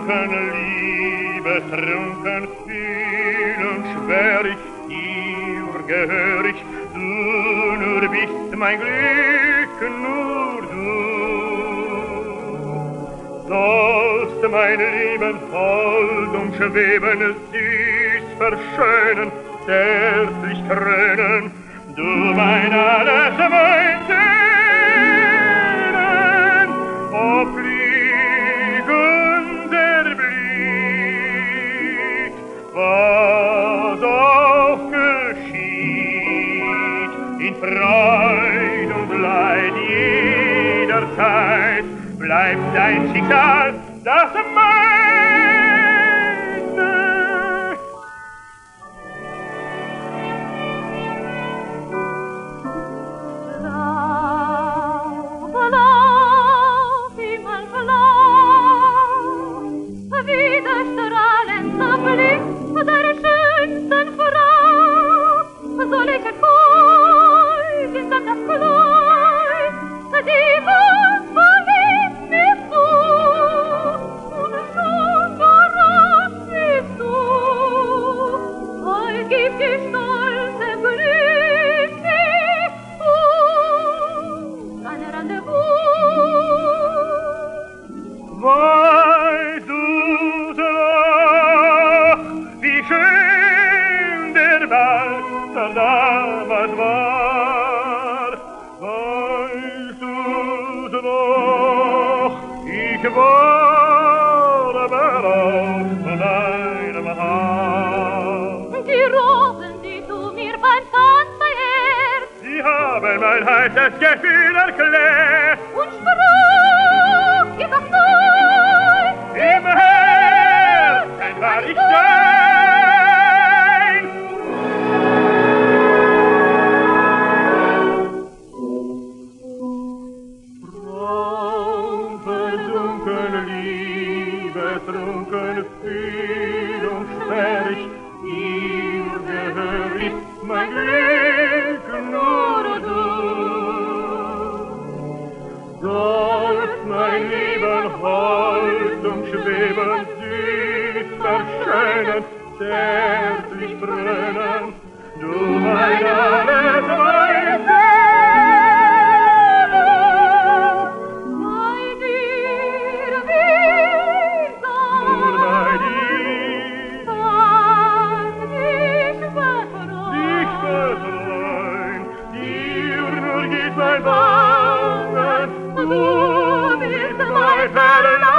trunken Liebe, trunken fühlen, schwör ich dir, gehör ich, du nur bist mein Glück, nur du. Sollst mein Leben voll umschweben, süß verschönen, zärtlich krönen, du mein alles, mein Seelen, o fliegender Blick, was auch geschieht, in Freud und Leid jederzeit, bleibt dein Schicksal, das meine. Blau, immer blau, wie der strahlende Blick der schönsten Frau, soll ich erfolgen, dann das Kleid, die Welt verliebt mich so, und schon verrat mich so, gib die stolze Glücke, ein Rendezvous. Weißt du doch, wie schön der Wald dann damals war? Weißt du doch, ich war beraubt von einem Haar. Die Rosen, die du mir beim Tanz verehrst, Sie haben mein heißes Gefühl erklärt. und sprach, gib das neu. Im Herzen war ich dein. Traum versunken, Liebe trunken, Fühlung schwer ich, dir gehör ich, mein Glück, nur du. Sollst mein Leben hold umschweben, süß verschönen, zärtlich brennen, du mein alles, mein Seele. Bei dir will Nur bei sein, dir, dich dich vertrauen. vertrauen, dir nur geht mein Bangen, Du bist mein Verlangen.